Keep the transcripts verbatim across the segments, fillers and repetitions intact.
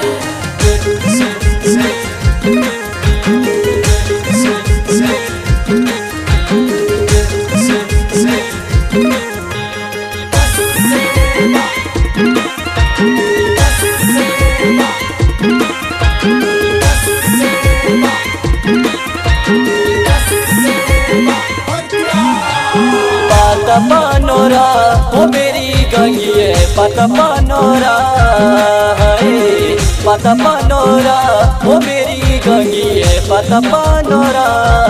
पता पनोरा ओ मेरी गंगिए पता पनोरा है पता पनोरा ओ मेरी गंगिए पता पनोरा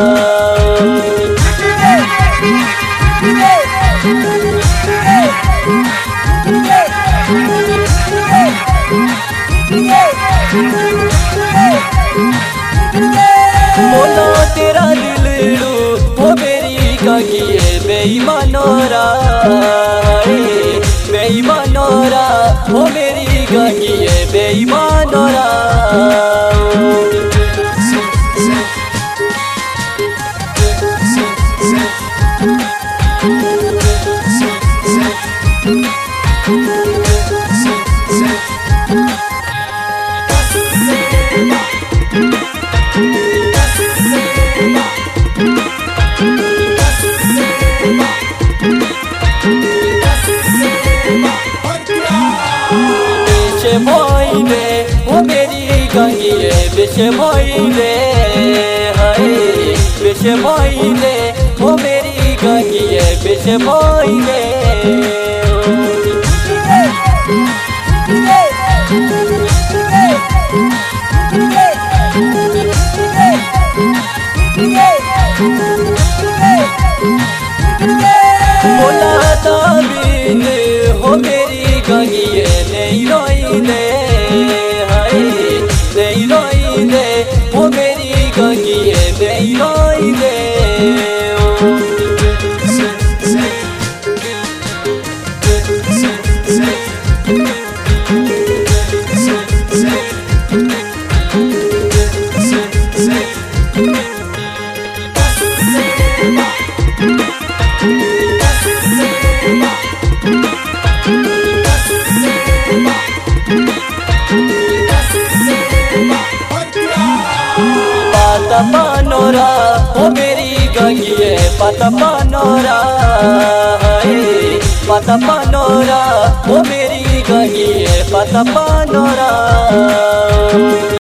बोलो तेरा दिल लू ओ मेरी गंगिए बेईमानोरा बेईमानोरा ओ मेरी गंगिए बेईमानोरा मोइले ओ मेरी गंगिए बेश मोइले हाय बेश मोइले ओ मेरी गंगिए बेश मोइले बोला ताबीन हो मेरी गंगिए नहीं रोइले हाय नहीं रोइले ओ मेरी गंगिए नहीं रोइले पता पनोरा ओ मेरी गंगिए पता पनोरा है पता पनोरा ओ मेरी गंगिए पता पनोरा।